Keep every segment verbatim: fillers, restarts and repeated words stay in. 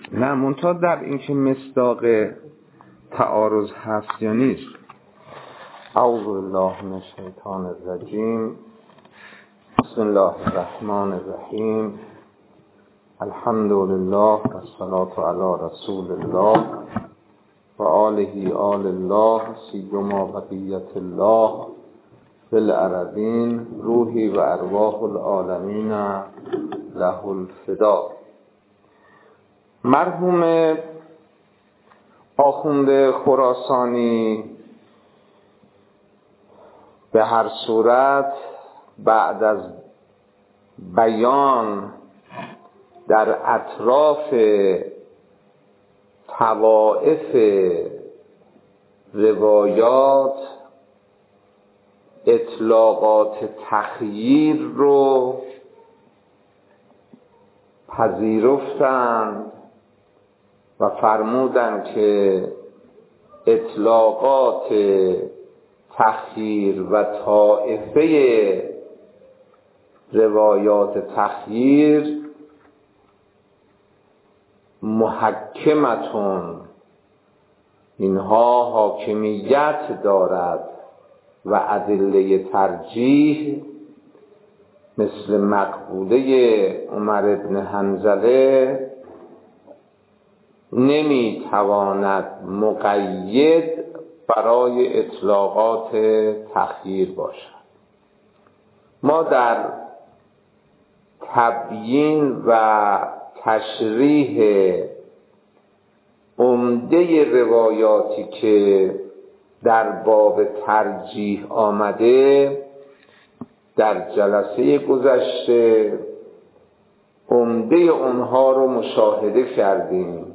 نه منتها در این که مصداق تعارض هست یا نیست. اعوذ بالله من الشیطان الرجیم. بسم الله الرحمن الرحیم. الحمد لله والصلاة علی رسول الله و آله آل الله سیما بقیت الله بالعربین روحی و ارواح العالمین له الفدا. مرحوم آخوند خراسانی به هر صورت بعد از بیان در اطراف طوائف روایات اطلاقات تخییر رو پذیرفتند و فرمودند که اطلاقات تخییر و طائفه روایات تخییر محکمتون، اینها حاکمیت دارد و ادله ترجیح مثل مقبوله عمر بن حنظله نمیتواند مقید برای اطلاقات تخییر باشد. ما در تبیین و تشریح عمده روایاتی که در باب ترجیح آمده در جلسه گذشته عمده اونها رو مشاهده کردیم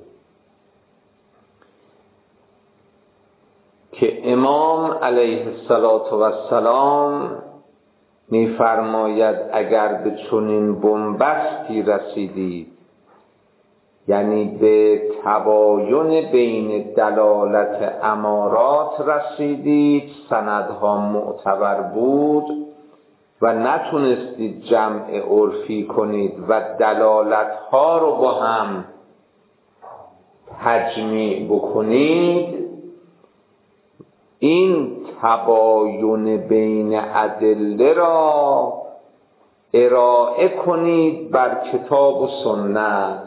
که امام علیه السلام می‌فرماید اگر به چنین بنبستی رسیدید، یعنی به تباین بین دلالت امارات رسیدید، سندها معتبر بود و نتونستید جمع عرفی کنید و دلالتها رو با هم تجمیع بکنید، این تباین بین ادله را ارائه کنید بر کتاب و سنت.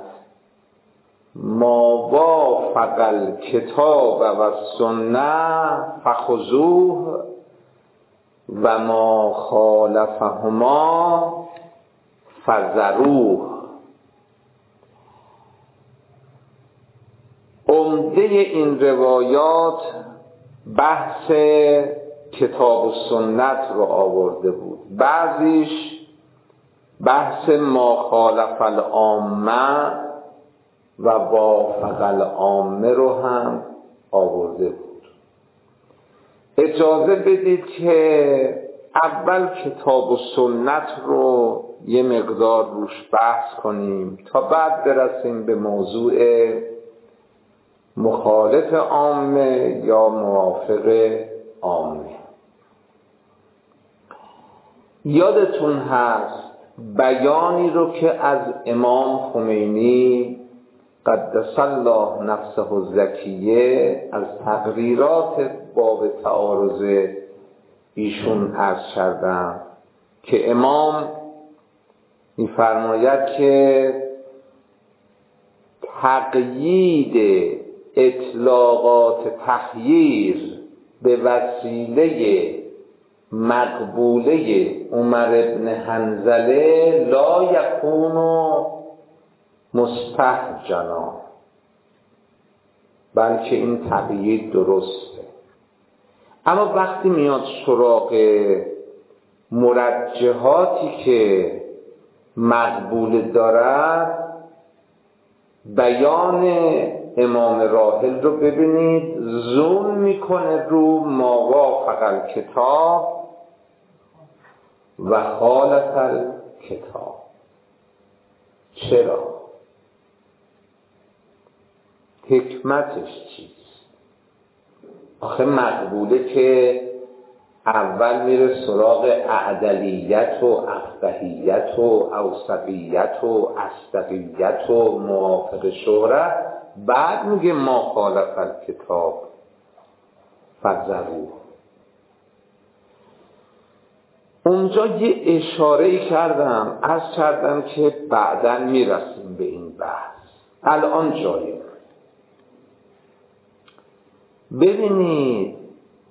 ما وافق الکتاب و سنت فخذوه و ما خالفهما فذروه. عمده این روایات بحث کتاب و سنت رو آورده بود، بعضیش بحث ما خالف العامه و وافق العامه رو هم آورده بود. اجازه بدید که اول کتاب و سنت رو یه مقدار روش بحث کنیم تا بعد برسیم به موضوع مخالف عامه یا موافق عامه. یادتون هست بیانی رو که از امام خمینی قدس الله نفسه الزکیه از تقریرات باب تعارض ایشون عرض کردم که امام می‌فرماید که تقیید اطلاقات تخییر به وسیله مقبوله عمر بن حنظله لا یکون مستحجنا، بلکه این تقیید درسته. اما وقتی میاد سراغ مرجحاتی که مقبول دارد، بیان امام راحل رو ببینید، زوم میکنه رو ما وافق الکتاب و خالف الکتاب. چرا؟ حکمتش چیست؟ آخه مقبوله که اول میره سراغ اعدلیت و افقهیت و اوسطیت و اصدقیت و موافق شهرت، بعد میگه ما خالف الکتاب فذروه. اونجا یه اشاره کردم، عرض کردم که بعداً میرسیم به این بحث. الان جایه. ببینید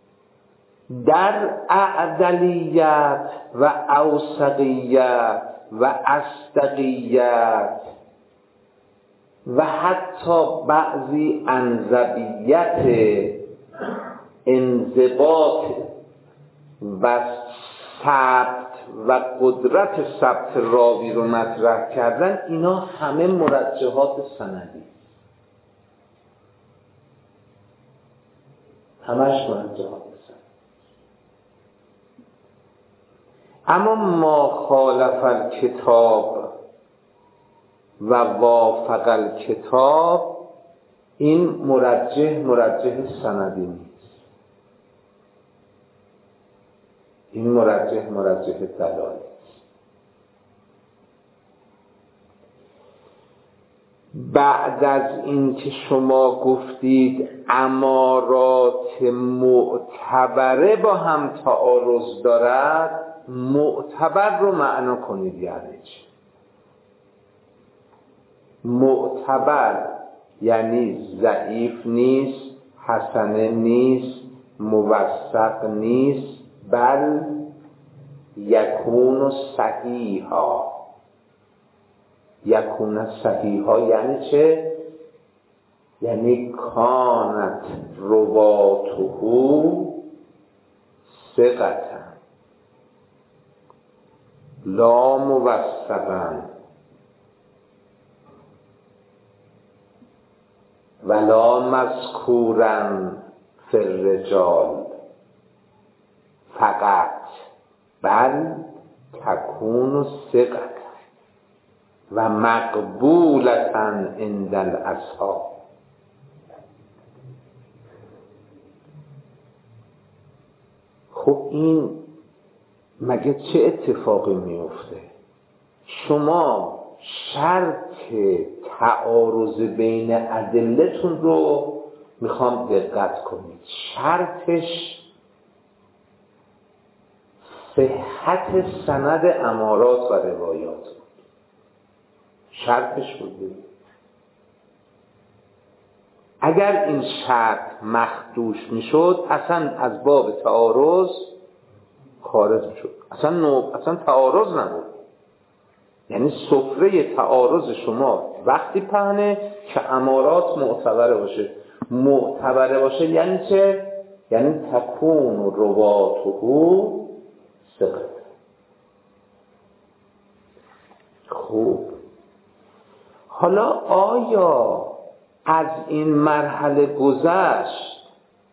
در اعدلیت و اوسطیت و اصدقیت و حتی بعضی انضبیت انضباط و ثبت و قدرت ثبت راوی رو مطرح کردن، اینا همه مرجحات سندی، همش مرجحات سندی. اما ما خالف الکتاب و وافق الکتاب، این مرجح مرجح سندی نیست، این مرجح مرجح دلالی است. بعد از این که شما گفتید امارات معتبره با هم تعارض دارد، معتبر رو معنا کنید. یعنی چی؟ معتبر یعنی ضعیف نیست، حسنه نیست، موثق نیست، بل یکون صحیحا. یکون صحیحا یعنی چه؟ یعنی کانت رواته ثقة لا موثقا ولا مذکورا فی الرجال فقط، بل تکون ثقة و مقبولة عند الاصحاب. خب این مگه چه اتفاقی میفته؟ شما شرط تعارض بین ادلتون رو میخوام دقت کنید. شرطش صحت سند امارات و روایات بود. شرطش بود. اگر این شرط مخدوش میشد، اصلا از باب تعارض خارج میشد. اصلا نوع اصلا تعارض نبود. یعنی سفره تعارض شما وقتی پهنه که امارات معتبره باشه. معتبره باشه یعنی چه؟ یعنی تکون رواته ثقة. خوب، حالا آیا از این مرحله گذشت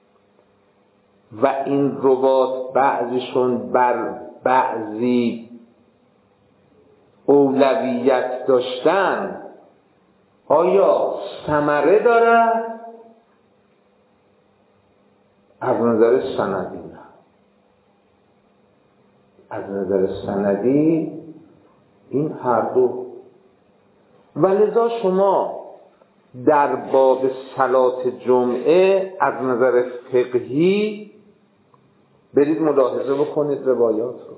و این روات بعضیشون بر بعضی اولویت داشتن، آیا ثمره دارد؟ از نظر سندی نه. از نظر سندی این هر دو. ولذا شما در باب صلات جمعه از نظر فقهی برید ملاحظه بکنید روایات رو.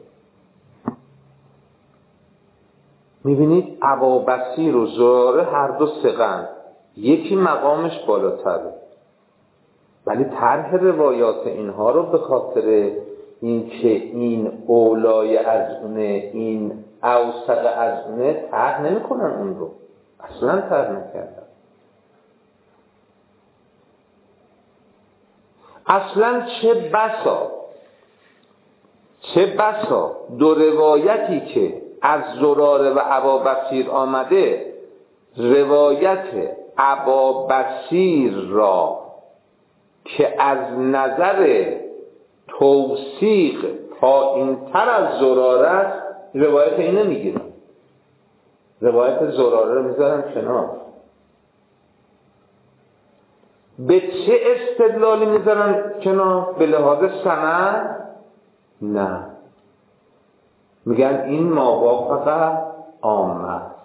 میبینید ابابصیر و زراره هر دو ثقه‌اند، یکی مقامش بالاتره، ولی طرح روایات اینها رو به خاطر این که این اولای از اونه، این اوثق از اونه، طرح نمی کنن. اون رو اصلا طرح نکردن. اصلا چه بسا چه بسا دو روایتی که از زراره و ابابصیر آمده، روایت ابابصیر را که از نظر توثیق پایین تر از زراره است، روایت اینه میگیرن، روایت زراره رو میذارن کنار. به چه استدلالی میذارن کنار؟ به لحاظ سند نه، میگن این ماوافق عامه است.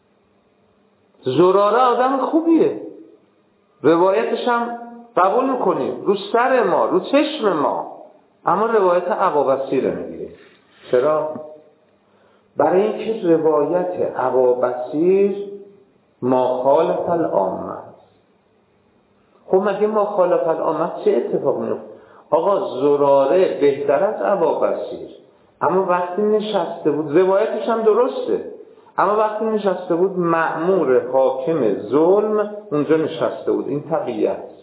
زراره آدم خوبیه، روایتش هم قبول میکنیم، رو سر ما، رو چشم ما، اما روایت ابابصیر میگیره. چرا؟ برای اینکه روایت ابابصیر مخالف العامه است. خب مگه مخالف العامه چه اتفاق میفته؟ آقا زراره بهتر از ابابصیر، اما وقتی نشسته بود، روایتش هم درسته، اما وقتی نشسته بود مأمور حاکم ظلم اونجا نشسته بود. این تقیه است.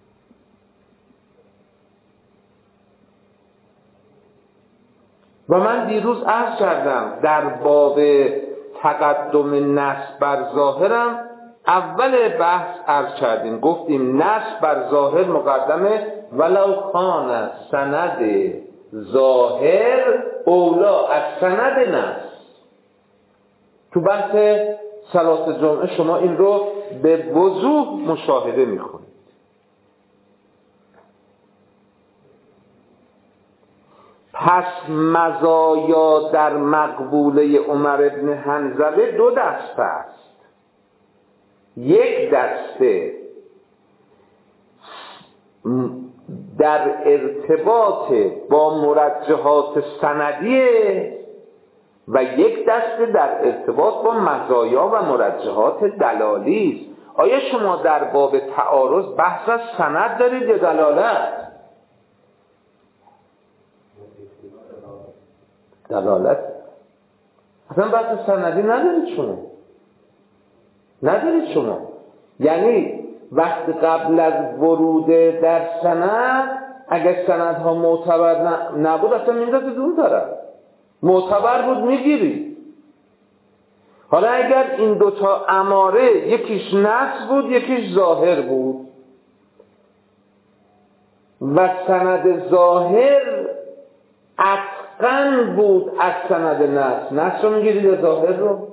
و من دیروز عرض کردم در باب تقدم نص بر ظاهرم اول بحث عرض کردیم، گفتیم نص بر ظاهر مقدمه ولو کان سند ظاهر اولا از سند نص. تو بحث صلات جمعه شما این رو به وضوح مشاهده میکنید. پس مزایا در مقبوله عمر ابن حنظله دو دسته است. یک دسته در ارتباط با مرجحات سندیه و یک دسته در ارتباط با مزایا و مرجحات دلالی است. آیا شما در باب تعارض بحث از سند دارید یا دلالت؟ دلالت. اصلا بحث سندی ندارید شما، ندارید شما. یعنی وقت قبل از ورود در سند اگر سندها معتبر نبود اصلا میندازید اون طرف، معتبر بود میگیری. حالا اگر این دوتا اماره یکیش نص بود یکیش ظاهر بود و سند ظاهر اتقن بود از سند نص، نص رو میگیری یا ظاهر رو؟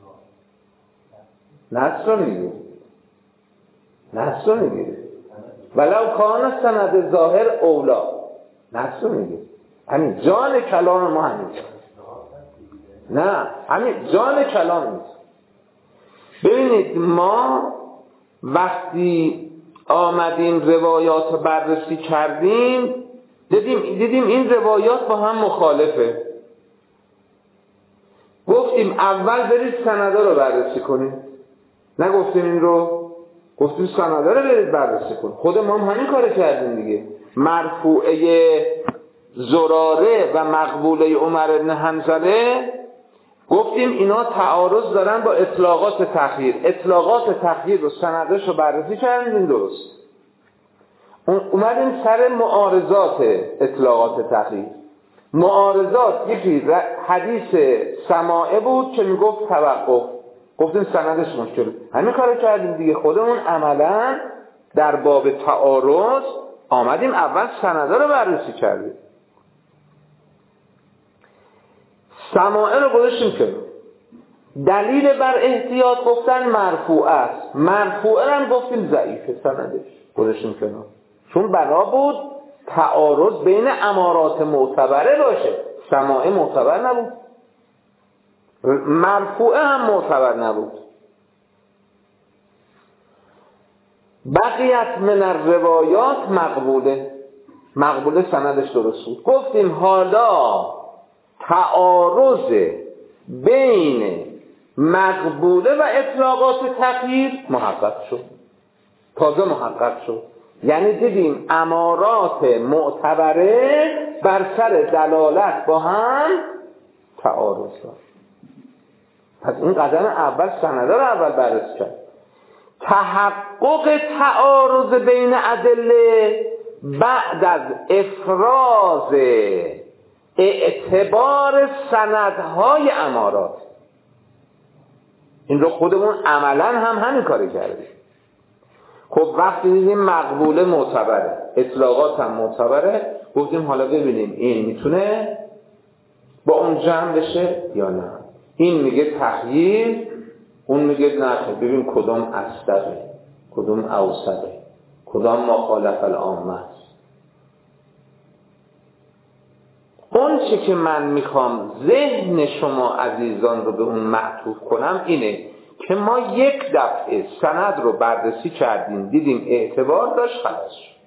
نص رو میگیری، نص رو میگیری. ولو کان سند ظاهر اولا، نص رو میگیری. همین جان کلام ما همین. نه همین جان کلام نیست. ببینید ما وقتی آمدیم روایات بررسی کردیم دیدیم دیدیم این روایات با هم مخالفه. گفتیم اول برید سندا رو بررسی کنید، نگفتیم این رو، گفتیم سندا رو برید بررسی کنید. خود ما هم همین کار کردیم دیگه. مرفوعه زراره و مقبوله عمر بن حنظله گفتیم اینا تعارض دارن با اطلاقات تخییر. اطلاقات تخییر رو سندش رو بررسی کردیم درست. اومدیم سر معارضات اطلاقات تخییر. معارضات یکی حدیث سماعه بود که میگفت توقف، گفتیم سندش مشکل. همین کار کردیم دیگه. خودمون عملا در باب تعارض آمدیم اول سندا رو بررسی کردیم. سماعه رو گذاشتیم که دلیل بر احتیاط گفتن مرفوع است، مرفوعه هم گفتیم ضعیفه، سندش گذاشتیم کنار، چون بنا بود تعارض بین امارات معتبره باشه. سماعه معتبر نبود، مرفوعه هم معتبر نبود. بقیت من الروایات مقبوله، مقبوله سندش درست بود. گفتیم حالا تعارض بین مقبوله و اطلاقات تغییر محقق شد، تازه محقق شد. یعنی دیدیم امارات معتبره بر سر دلالت با هم تعارض داشت. پس این قدم اول سنده رو اول بررسی کرد. تحقق تعارض بین ادله بعد از افراز اعتبار سندهای امارات. این رو خودمون عملا هم همین کاری کردیم. خب وقتی دیدیم مقبوله معتبره، اطلاقات هم معتبره، گفتیم حالا ببینیم این میتونه با اون جمع بشه یا نه. این میگه تخییر، اون میگه نه، ببین کدام اصدقه، کدام اوسطه، کدام مخالف العامه است. اون چه که من میخوام ذهن شما عزیزان رو به اون معطوف کنم اینه که ما یک دفعه سند رو بررسی کردیم، دیدیم اعتبار داشت، خلاص شد.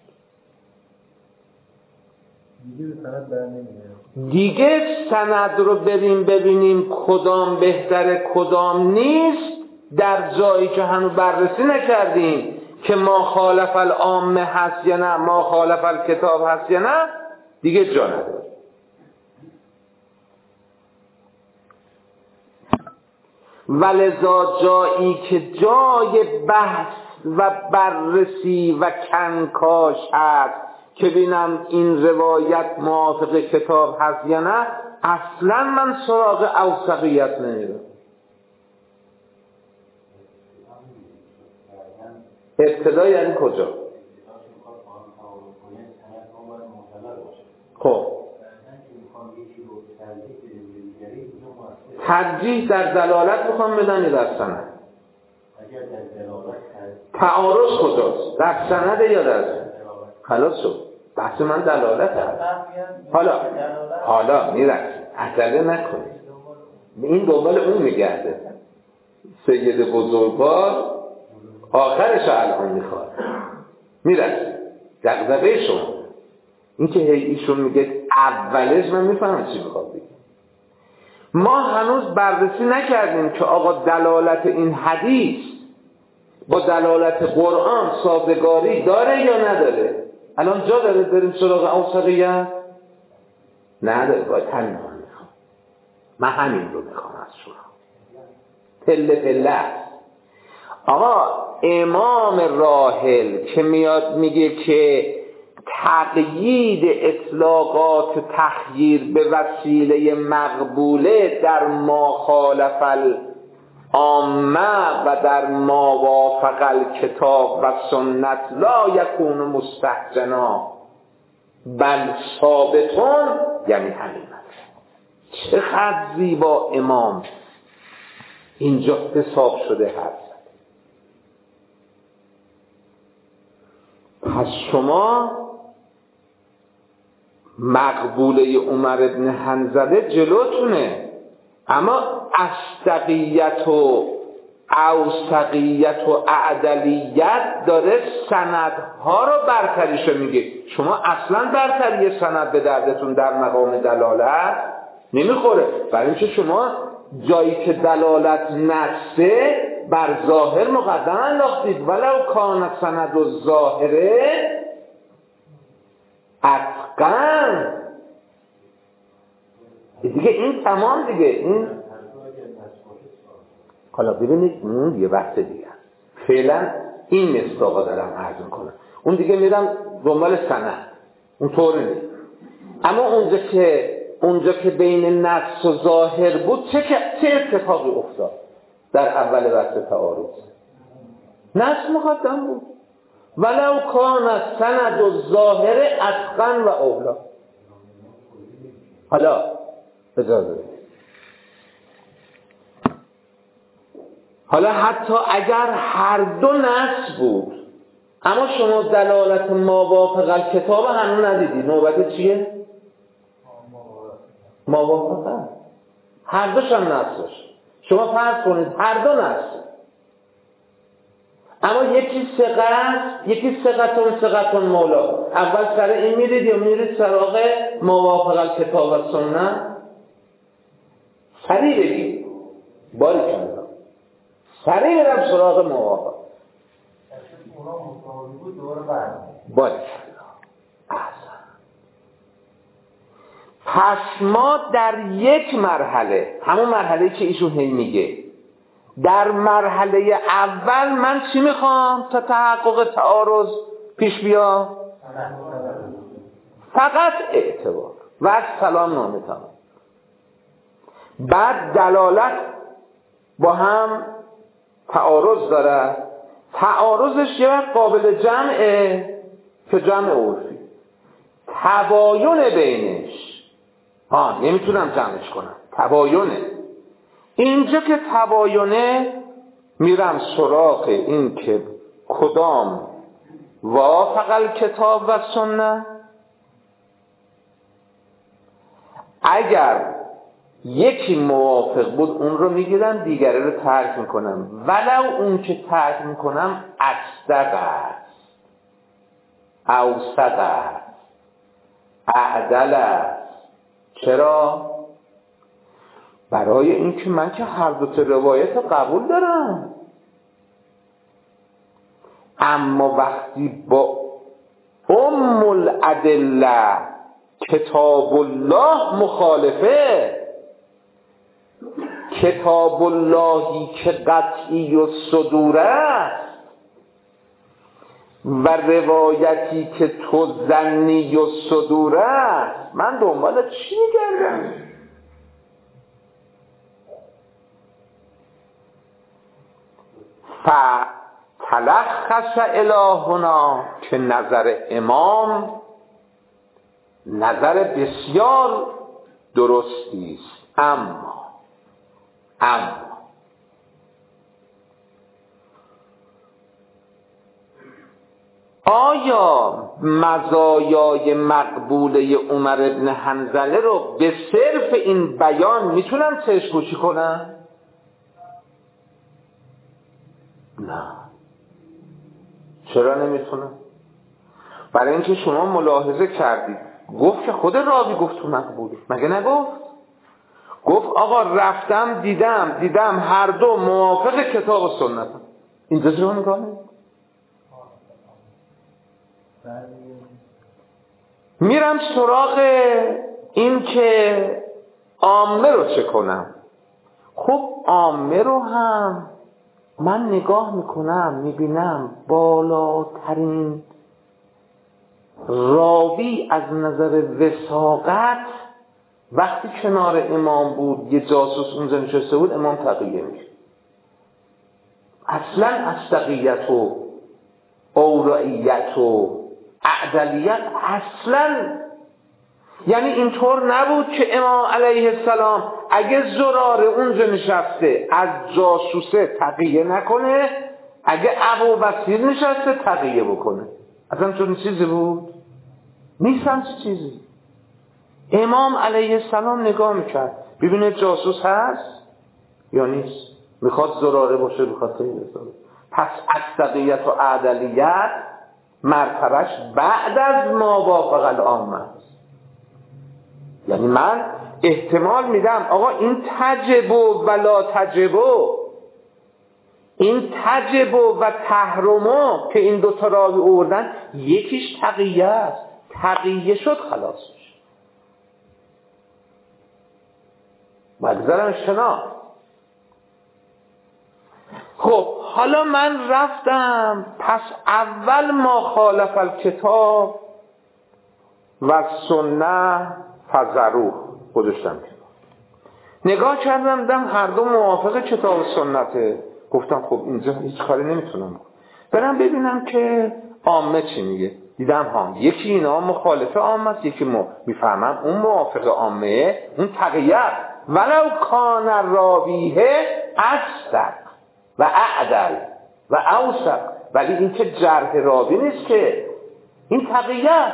دیگه سند در نمیاد. دیگه سند رو بریم ببینیم کدام بهتره کدام نیست، در جایی که هنوز بررسی نکردیم که ما خالف العامه هست یا نه، ما خالف الکتاب هست یا نه، دیگه جا نداره. ولذا جایی که جای بحث و بررسی و کنکاش هست که ببینم این روایت موافق کتاب هست یا نه، اصلا من سراغ اوثقیت نمیرم. ابتدا یعنی کجا؟ خب ترجیح در دلالت میخوام بدن یا در سند؟ تعارض کجاست؟ در سند یا در سند؟ خلاص شد، بحث من دلالت هست. حالا حالا میرسیم، عجله نکنید، این دنبال اون میگرده. سید بزرگوار آخرش الان میخواد، میرسیم دغدغه شما. این که ایشون میگه اولش، من میفهمم چی میخواد بگه. ما هنوز بررسی نکردیم که آقا دلالت این حدیث با دلالت قرآن سازگاری داره یا نداره. الان جا داره بریم سراغ اوثقیت؟ نداره. باید همین رو میخوام، من همین رو میخوام از شما. پله پله. آقا امام راحل که میاد میگه که تقیید اطلاقات تخییر به وسیله مقبوله در ما خالف العامه و در ما وافق الکتاب و سنت لا یکون مستحجنا بل ثابتون، یعنی همین مطلب. چقدر زیبا امام اینجا حساب شده هست. پس شما مقبوله عمر ابن حنظله جلوتونه، اما اصدقیت و اوثقیت و اعدلیت داره سندها رو برتریشو میگه. شما اصلا برتری سند به دردتون در مقام دلالت نمیخوره، برای اینکه شما جایی که دلالت نسته بر ظاهر مقدم انداختید. ولو کان سند و ظاهره اتقن، دیگه این تمام دیگه. این حالا ببینید اون یه وقت دیگه، فعلا این مصداقا دارم عرض میکنم، اون دیگه میرم دنبال سند، اون طوری نیست. اما اونجا که اونجا که بین نص و ظاهر بود چه چه اتفاقی افتاد؟ در اول وقت تعارض نص مقدم بود. ولو کان سند و ظاهر اتقن و اولا. حالا اجازه بدید، حالا حتی اگر هر دو نص بود اما شما دلالت موافق الکتاب هنوز ندیدی، نوبت چیه؟ موافقه. هر دوش هم نص باشه. شما فرض کنید هر دو نص، اما یکی ثقه است، یکی ثقتون ثقتون مولا. اول سر این میرید یا میرید سراغ موافق الکتاب و سنت؟ سریع بگید، باری کنید سریع میرم سراغ موافق. باری کنید. پس ما در یک مرحله، همون مرحله که ایشون هی میگه، در مرحله اول من چی میخوام تا تحقق تعارض پیش بیا؟ فقط اعتبار و از سلام نامه تمام. بعد دلالت با هم تعارض داره، تعارضش یه وقت قابل جمعه که جمع عرفی، تباین بینش ها نمیتونم جمعش کنم، تباینه. اینجا که تباینه میرم سراغ این که کدام وافق الکتاب و سنت. اگر یکی موافق بود اون رو میگیرم، دیگری رو ترک میکنم، ولو اون که ترک میکنم اصدق است، اوسط است، اعدل است. چرا؟ برای اینکه من که هر دو تا روایت رو قبول دارم، اما وقتی با ام الادله کتاب الله مخالفه، کتاب اللهی که قطعی و صدور است و روایتی که تو ظنی و صدور است، من دنبال چی میگردم؟ فتلخص الهنا که نظر امام نظر بسیار درستی است، اما اما آیا مزایای مقبوله عمر ابن حنظله رو به صرف این بیان میتونم چشم‌پوشی کنم؟ نه. چرا نمیتونم؟ برای اینکه شما ملاحظه کردید گفت که خود راوی گفت تو مقبوله، مگه نگفت؟ گفت آقا رفتم دیدم دیدم هر دو موافق کتاب و سنت. اینجا چرا نگاه نمید؟ میرم سراغ این که عامه رو چه کنم. خب عامه رو هم من نگاه میکنم میبینم بالاترین راوی از نظر وثاقت وقتی کنار امام بود، یه جاسوس اونجا نشسته بود، امام تقیه میشه. اصلا اصدقیت و اورعیت و اعدلیت اصلا، یعنی اینطور نبود که امام علیه السلام اگه زرار اونجا نشسته از جاسوسه تقیه نکنه، اگه ابو بصیر نشسته تقیه بکنه. اصلا چون چیزی بود؟ نیستم چه چیزی. امام علیه السلام نگاه میکرد ببینه جاسوس هست یا نیست، میخواد زراره باشه میخواد تقیه باشه. پس اصدقیت و عدلیت مرتبش بعد از ما وافق العامه است. یعنی من احتمال میدم آقا این تجبو ولا تجبو، این تجبو و تحرمو که این دوتا راوی آوردن یکیش تقیه است، تقیه شد خلاص شد. مگذارم شنا. خب حالا من رفتم پس اول ما خالف الکتاب و سنت فزروه گذاشتم، نگاه کردم دیدم هر دو موافق کتاب و سنته. گفتم خب اینجا هیچ کاری نمیتونم برم ببینم که عامه چی میگه. دیدم ها یکی اینا مخالف عامه است، یکی ما میفهمم اون موافق عامه، اون تقیت ولو کان راویه اصدق و اعدل و اوثق، ولی این که جرح راوی نیست که، این تقیت.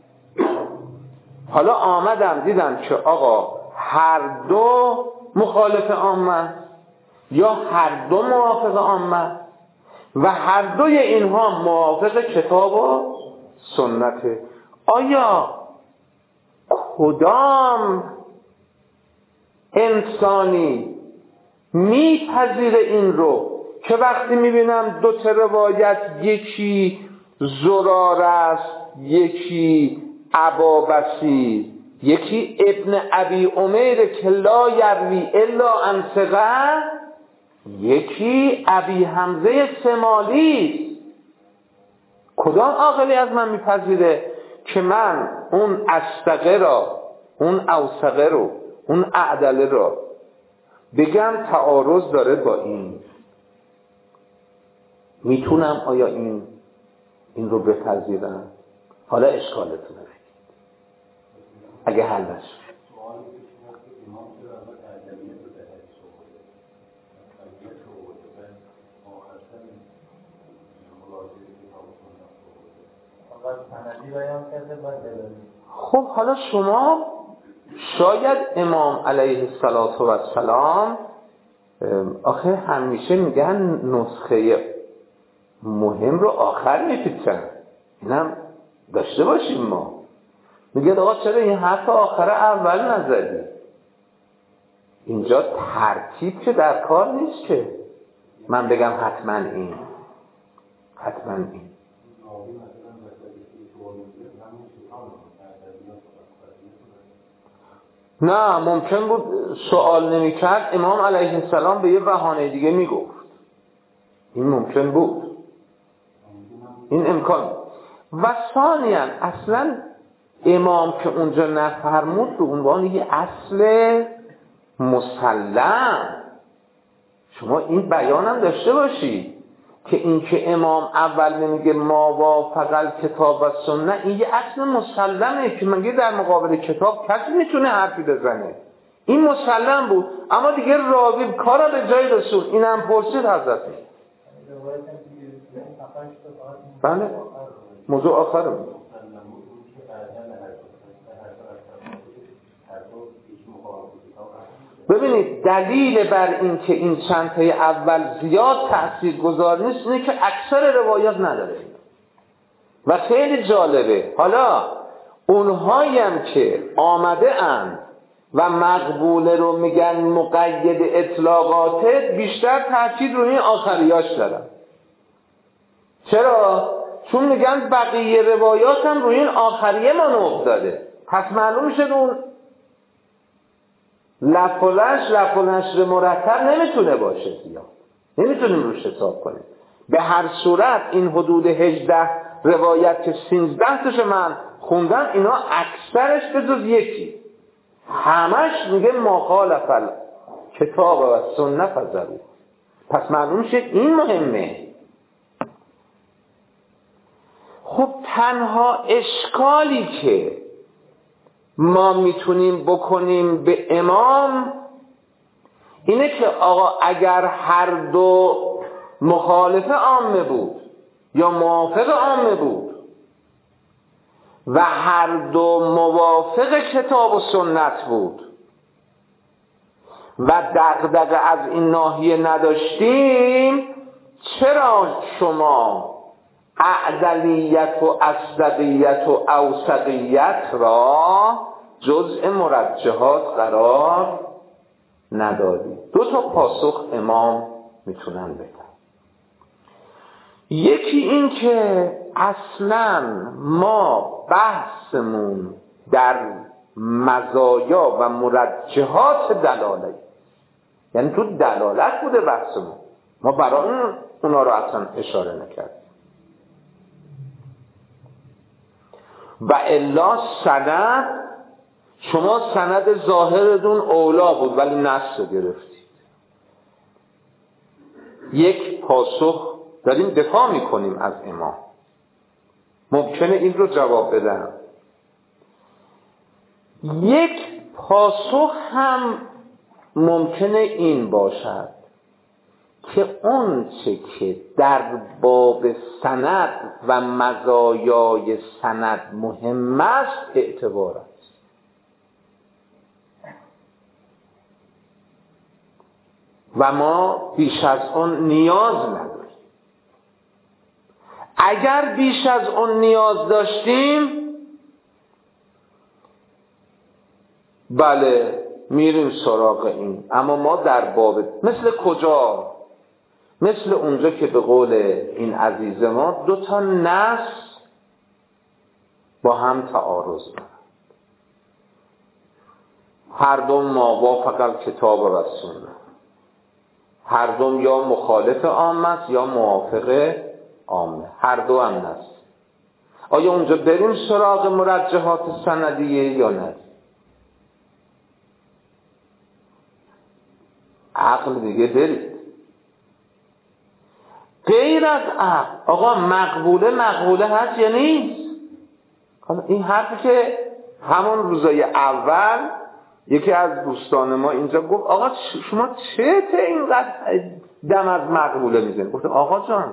حالا آمدم دیدم که آقا هر دو مخالف عامه یا هر دو موافق عامه و هر دوی اینها موافق کتاب و سنته. آیا کدام انسانی میپذیره این رو که وقتی میبینم دو تا روایت یکی زرار است، یکی ابابسی، یکی ابن ابی عمیر که لا یروی الا عن ثقه، یکی ابی حمزه سمالی، کدام عاقلی از من میپذیره که من اون اصدقه را، اون اوثقه رو، اون اعدله را بگم تعارض داره با این؟ میتونم آیا این این رو بپذیرم؟ حالا اشکالتونه بگید اگه حل نشه. خب حالا شما شاید امام علیه السلام، آخه همیشه میگن نسخه مهم رو آخر میپیچن، اینم داشته باشیم. ما میگه آقا چرا این حرف آخر اول نزدی؟ اینجا ترتیب که در کار نیست که من بگم حتما این حتما این. نه، ممکن بود سوال نمی کرد امام علیه السلام به یه بهانه دیگه میگفت، این ممکن بود، این امکان. و ثانیاً اصلا امام که اونجا نفرمود به عنوان یه اصل مسلم، شما این بیانم داشته باشید که این که امام اول نمیگه ما وافق الکتاب و سنت، این یه اصل مسلمه که میگه در مقابل کتاب کسی میتونه حرفی بزنه، این مسلم بود. اما دیگه راوی کارا به جای رسول، اینم پرسید حضرت. بله موضوع آخره بود. ببینید دلیل بر این که این چند تای اول زیاد تأثیر گذار نیست اینه که اکثر روایات نداره و خیلی جالبه. حالا اونهایی هم که آمده اند و مقبوله رو میگن مقید اطلاقاته، بیشتر تاکید روی این آخریاش دارن. چرا؟ چون میگن بقیه روایات هم روی این آخریه منوط داره، پس معلوم میشه اون لفظش لفظ مرتب نمیتونه باشه زیاد، نمیتونیم روش حساب کنیم. به هر صورت این حدود هجده روایت که سیزده تاش من خوندم، اینا اکثرش به جز یکی همش میگه مخالف کتاب و سنت فضلو. پس معلوم شد این مهمه. خب تنها اشکالی که ما میتونیم بکنیم به امام اینه که آقا اگر هر دو مخالف عامه بود یا موافق عامه بود و هر دو موافق کتاب و سنت بود و دغدغه از این ناحیه نداشتیم، چرا شما اعدلیت و اصدقیت و اوثقیت را جزء مرجحات قرار ندادی؟ دو تا پاسخ امام میتونن بدن. یکی این که اصلا ما بحثمون در مزایا و مرجحات دلالت، یعنی تو دلالت بوده بحثمون، ما برای اونا رو اصلا اشاره نکردیم. و الا سند، شما سند ظاهرتون اولا بود ولی نص رو گرفتید. یک پاسخ داریم دفاع میکنیم از امام، ممکنه این رو جواب بدم. یک پاسخ هم ممکنه این باشد که اون چه که در باب سند و مزایای سند مهم است اعتبار است. و ما بیش از اون نیاز نداریم. اگر بیش از اون نیاز داشتیم، بله میریم سراغ این. اما ما در باب مثل کجا؟ مثل اونجا که به قول این عزیز ما دو تا نص با هم تعارض دارند، هر دو ما وافق الکتاب و سنت، هر دو یا مخالف عامه است یا موافق عامه، هر دو هم نص. آیا اونجا بریم سراغ مرجحات سندیه یا نه؟ عقل دیگه برید. غیر از عقل آقا مقبوله مقبوله هست یا نیست؟ این حرفی که همون روزای اول یکی از دوستان ما اینجا گفت آقا شما چته اینقدر دم از مقبوله میزنید؟ گفتم آقا جان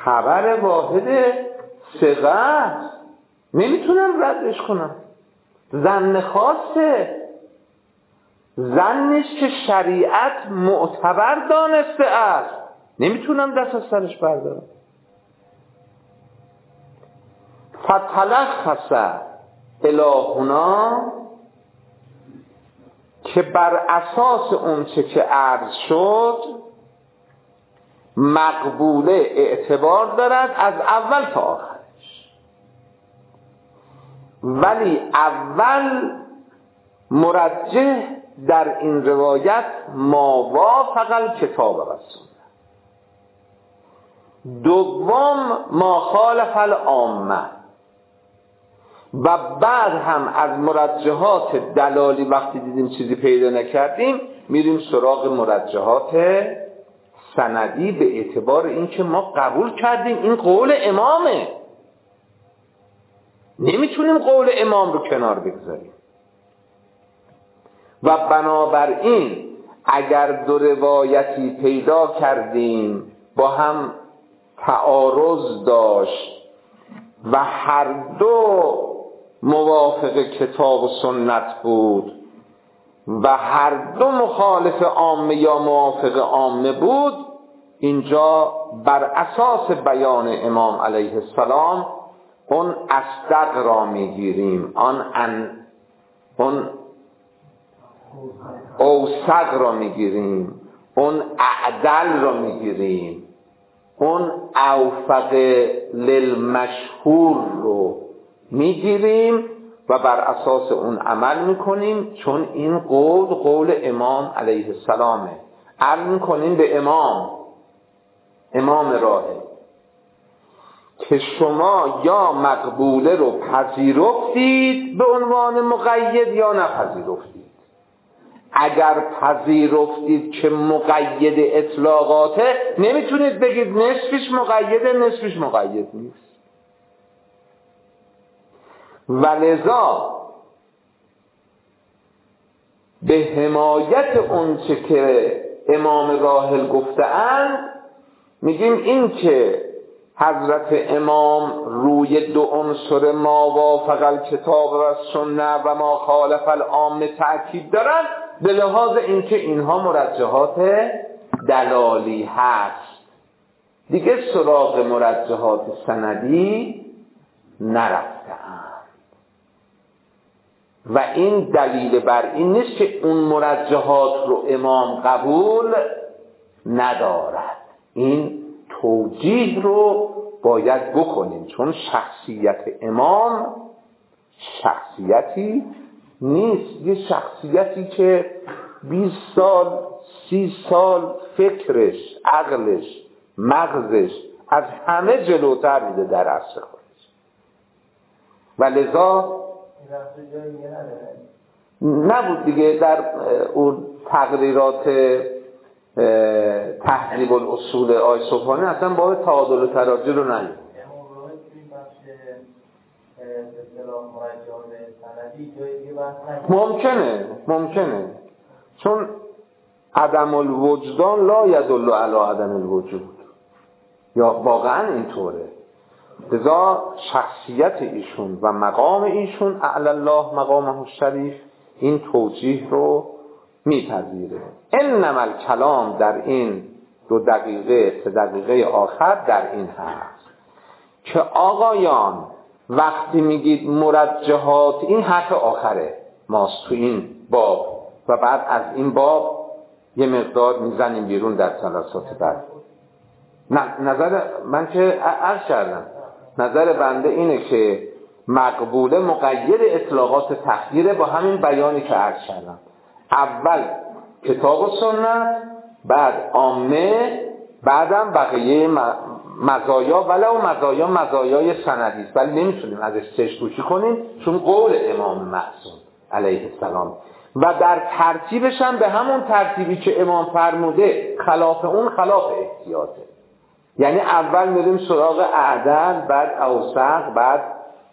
خبر واحد ثقه است، نمیتونم ردش کنم. ظن خاصه، ظنش که شریعت معتبر دانسته است، نمیتونم دست از سرش بردارم. فتلخص الهنا، که بر اساس اون چه که عرض شد مقبوله اعتبار دارد از اول تا آخرش، ولی اول مرجح در این روایت ما وافق الکتاب و سنت، دوم ما خالف العامه، و بعد هم از مرجحات دلالی وقتی دیدیم چیزی پیدا نکردیم میریم سراغ مرجحات سندی به اعتبار اینکه ما قبول کردیم این قول امامه، نمیتونیم قول امام رو کنار بگذاریم. و بنابراین اگر دو روایتی پیدا کردیم با هم تعارض داشت و هر دو موافق کتاب و سنت بود و هر دو مخالف عامه یا موافق عامه بود، اینجا بر اساس بیان امام علیه السلام اون اصدق را میگیریم، آن ان اون اوثق را میگیریم، اون اعدل را میگیریم، اون اوفق للمشهور رو میگیریم و بر اساس اون عمل میکنیم، چون این قول قول امام علیه السلامه. عرض میکنیم به امام امام راهه که شما یا مقبوله رو پذیرفتید به عنوان مقید یا نپذیرفتید. اگر پذیرفتید که مقید اطلاقاته، نمیتونید بگید نصفش مقیده نصفش مقید نیست. ولذا به حمایت اون چه که امام راحل گفته‌اند میگیم این که حضرت امام روی دو عنصر ما وافق الکتاب و سنت و ما خالف العامه تأکید دارند، به لحاظ اینکه اینها مرجحات دلالی هست، دیگه سراغ مرجحات سندی نرفتند. و این دلیل بر این نیست که اون مرجحات رو امام قبول ندارد، این توجیه رو باید بکنیم، چون شخصیت امام شخصیتی نیست، یه شخصیتی که بیست سال سی سال فکرش، عقلش، مغزش از همه جلوتر میده در عصر خودش. و لذا نبود دیگه در اون تقریرات تحریب الاصول آی صبحانی اصلا باب تعادل و تراجع رو نمید. ممکنه ممکنه چون عدم الوجدان لا یدل علی عدم الوجود، یا واقعا اینطوره. لذا شخصیت ایشون و مقام ایشون اعلی الله مقامه الشریف این توجیه رو میپذیره. انما الکلام در این دو دقیقه سه دقیقه آخر در این هست که آقایان وقتی میگید مرجحات، این حرف آخره ماست تو این باب و بعد از این باب یه مقدار میزنیم بیرون در جلسات بعد. نه نظر من که عرض کردم، نظر بنده اینه که مقبوله مقید اطلاقات تخییره با همین بیانی که عرض کردم، اول کتاب و سنت، بعد عامه، بعدم بقیه مزایا، ولو مزایا مزایای سندی است ولی نمیتونیم ازش چشم‌پوشی کنیم چون قول امام معصوم علیه السلام و در ترتیبش هم به همون ترتیبی که امام فرموده، خلاف اون خلاف احتیاطه. یعنی اول میریم سراغ اعدل، بعد اوسط، بعد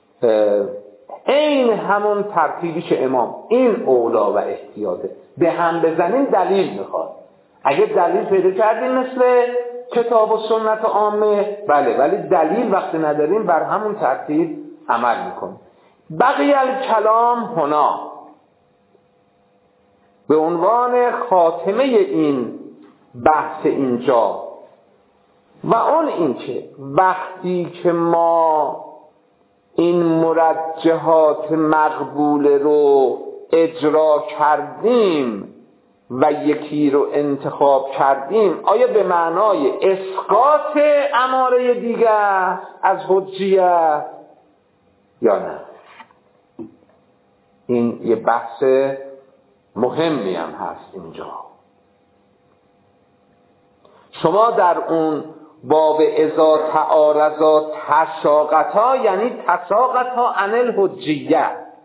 این همون ترتیبی که امام، این اولا و احتیاطه. به هم بزنیم دلیل میخواد. اگه دلیل پیدا کردیم مثل کتاب و سنت عامه، بله، ولی دلیل وقتی نداریم بر همون ترتیب عمل میکنیم. بقی الکلام هنا به عنوان خاتمه این بحث اینجا و اون این که وقتی که ما این مرجحات مقبول رو اجرا کردیم و یکی رو انتخاب کردیم، آیا به معنای اسقاط اماره دیگر از حجیت یا نه؟ این یه بحث مهمی هم هست اینجا. شما در اون باب اذا تعارضا تساقطا، یعنی تساقطا عن الحجیه،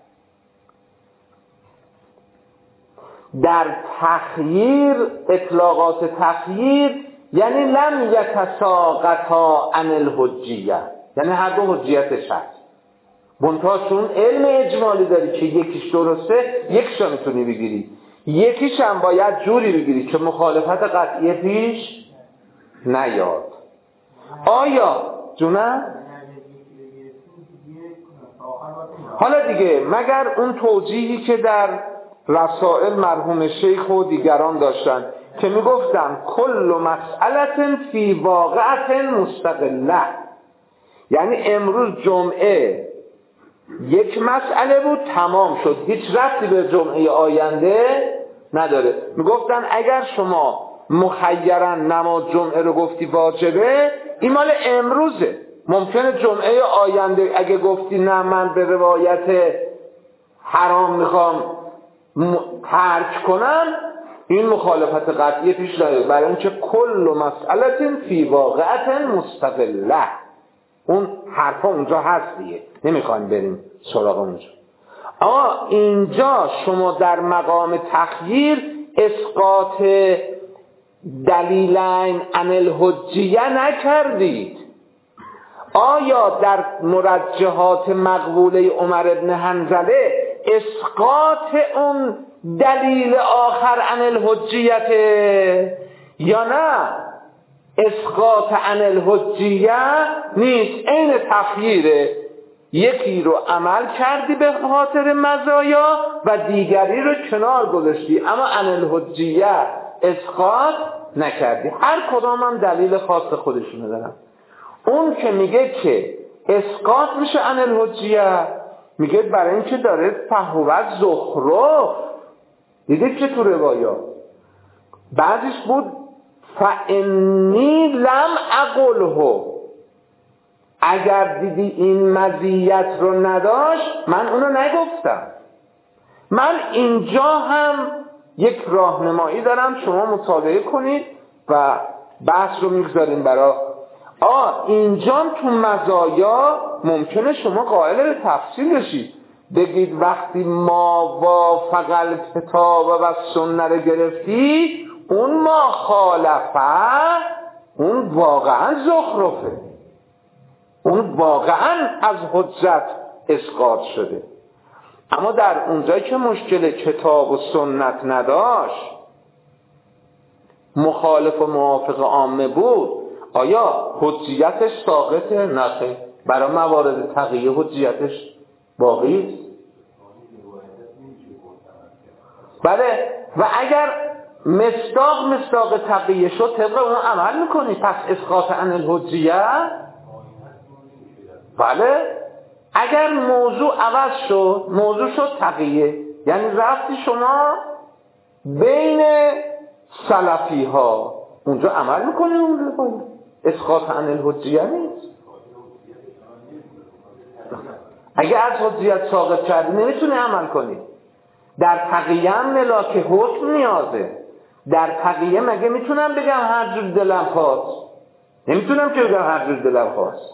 در تخییر اطلاقات تخییر یعنی لم یتساقطا عن الحجیه، یعنی هر دو حجیتش هست، منتها چون علم اجمالی داری که یکیش درسته یکیشو میتونی بگیری، یکیش هم باید جوری بگیری که مخالفت قطعی پیش نیاد. آیا جونه؟ حالا دیگه مگر اون توجیهی که در رسائل مرحوم شیخ و دیگران داشتن که میگفتن کل مسئله فی واقعت مستقله، یعنی امروز جمعه یک مسئله بود تمام شد، هیچ ربطی به جمعه آینده نداره. میگفتن اگر شما مخیرا نماز جمعه رو گفتی واجبه، این مال امروزه، ممکنه جمعه آینده اگه گفتی نه من به روایت حرام میخوام ترک کنم، این مخالفت قطعی پیش نیاد، برای اینکه کل مسئله فی واقعت مستقله. اون حرفا اونجا هست دیگه، نمیخوایم بریم سراغ اونجا. اما اینجا شما در مقام تخییر اسقاط دلیلین عن الحجیه نکردید. آیا در مرجحات مقبوله عمر ابن حنظله اسقاط اون دلیل آخر عن الحجیت یا نه؟ اسقاط عن الحجیه نیست، این تخییره، یکی رو عمل کردی به خاطر مزایا و دیگری رو کنار گذاشتی، اما عن الحجیه اسقاط نکردی. هر کدام هم دلیل خاص خودشونو دارن. اون که میگه که اسقاط میشه عن الحجیه، میگه برای اینکه داره فهوت زخرف، دیدید که تو روایات بعدش بود فانی لم اقله، اگر دیدی این مزیت رو نداشت من اونو نگفتم. من اینجا هم یک راهنمایی دارم، شما مطالعه کنید و بحث رو میگذاریم برای آه اینجا تو مزایا ممکنه شما قائل به تفصیل بشید، بگید وقتی ما وافق الکتاب و سنت رو گرفتی اون ما خالفه، اون واقعا زخرفه، اون واقعا از حجت اسقاط شده. اما در اونجایی که مشکل کتاب و سنت نداشت، مخالف و موافق عامه بود، آیا حجیتش ساقطه؟ نه، برای موارد تقیه حجیتش باقی است. بله، و اگر مصداق مصداق تقیه شد طبق اون عمل میکنی، پس اسقاط عن الحجیه. بله، اگر موضوع عوض شد، موضوع شد تقیه، یعنی رفتی شما بین سلفی ها، اونجا عمل میکنی، اون رو باید اسقاط عن الحجیه نیست. اگه از حجیت ساقط کردی نمیتونی عمل کنی. در تقیه هم ملاک حکم نیازه. در تقیه مگه میتونم بگم هر جور دلم خواست؟ نمیتونم که بگم هر جور دلم خواست.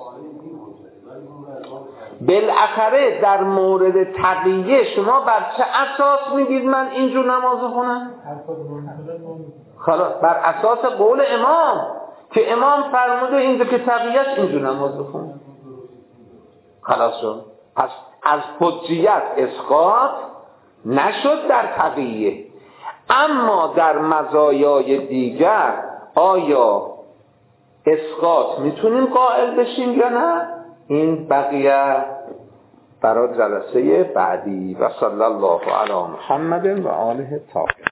بالاخره در مورد تقیه شما بر چه اساس میگید من اینجور نماز خونم؟ خلاص بر اساس قول امام که امام فرموده اینجا که تقیه است اینجور نماز خونم. خلاص شد. پس از حجیت اسقاط نشد در تقیه. اما در مزایای دیگر آیا اسقاط میتونیم قائل بشیم یا نه؟ این بقیه برای جلسه بعدی. و صلی الله علی محمد و آله طاهرین.